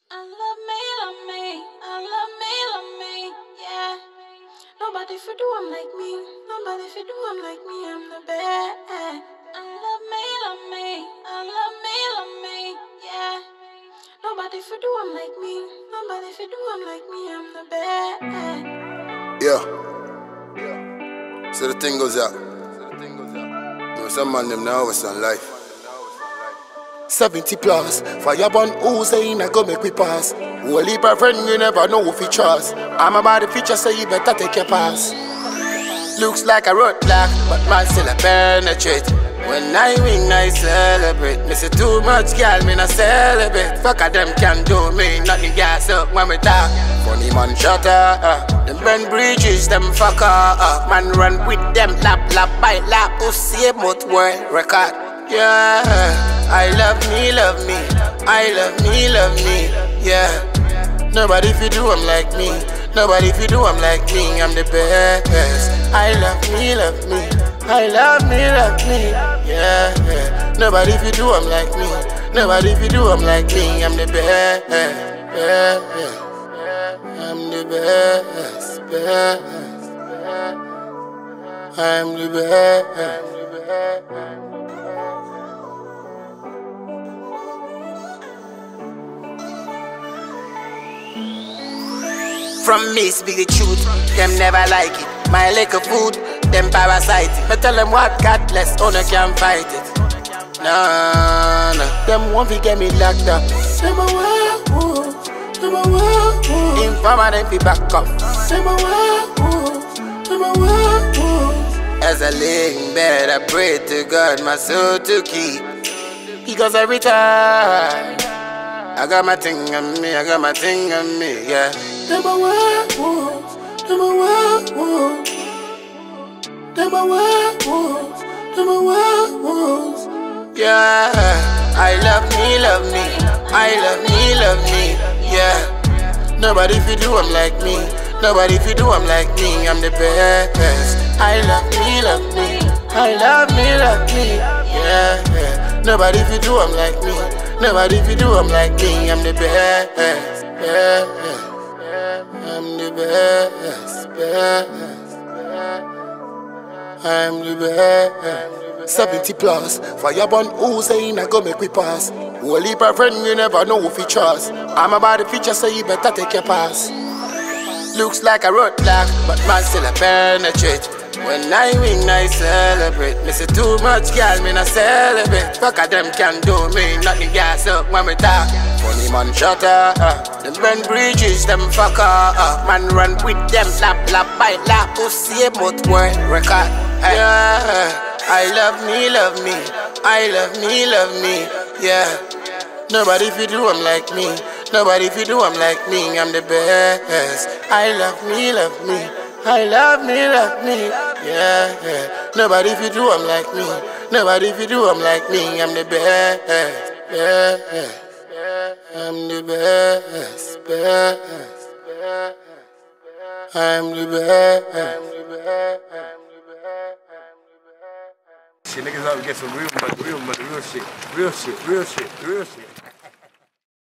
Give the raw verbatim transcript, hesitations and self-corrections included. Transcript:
I love me, love me, I love me, love me, yeah. Nobody for do I'm like me, nobody for do I'm like me, I'm the best. I love me, love me, I love me, love me, yeah. Nobody for do I'm like me, nobody for do I'm like me, I'm the best. Yeah. So the thing goes out. You know, some man them now always on life. seventy plus, fire burn who's saying I go make we pass. Holy friend, you never know if you trust. I'm about the future, so you better take your pass. Looks like a roadblock, but man still a penetrate. When I win, I celebrate. Me say too much, girl, me not celebrate. Fuck a them can do me, nothing gas up when we talk. Funny man shut up, uh. Them burn bridges, them fuck up. Man run with them, lap, lap, by lap. Who see about world record? Yeah, I love me, love me. I love me, love me. Yeah, nobody if you do I'm like me. Nobody if you do I'm like me. I'm the best. I love me, love me. I love me, love me. Yeah, yeah. Nobody if you do I'm like me. Nobody if you do I'm like me. I'm the best. Yeah, yeah. I'm the best, best. I'm the best. From me speak the truth, them never like it. My liquor food, them parasite it. But tell them what God bless, owner can't fight it. Nah, nah. Them won't fi get me locked up. Them a werewolf, them a werewolf. Informer them fi back up. Them a werewolf, them a werewolf. As I lay in bed, I pray to God my soul to keep. Because every time I got my thing on me, I got my thing on me, yeah. Them a werewolves, them a werewolves. Them a werewolves, them a werewolves. Yeah, I love me, love me. I love me, love me, yeah. Nobody if you do I'm like me. Nobody if you do I'm like me. I'm the best. I love me, love me. I love me, love me, yeah, yeah. Nobody if you do I'm like me. Nobody if you do I'm like me. I'm the best, yeah, yeah. I'm the best, best. I'm the best. seventy plus, fire burn who's saying I go make we pass. Holy friend, you never know if you trust. I'm about the future, so you better take your pass. Looks like a roadblock, but man still a penetrate. When I win, I celebrate. Me say too much, girl, me not celebrate. Fuck a them can do me, nothing gas up when we talk. Funny man shut up, uh. Them burn bridges, them fuck up. Man run with them, lap, lap, by lap. Who see about world record? Yeah, I love me, love me. I love me, love me, yeah. Nobody if you do I'm like me. Nobody if you do I'm like me. I'm the best. I love me, love me. I love me, love me, yeah, yeah. Nobody if you do I'm like me. Nobody if you do I'm like me. I'm the best, yeah, yeah. I'm the best, best. I'm the best. Shit, niggas out to get some real money, real money, real shit, real shit, real shit, real shit.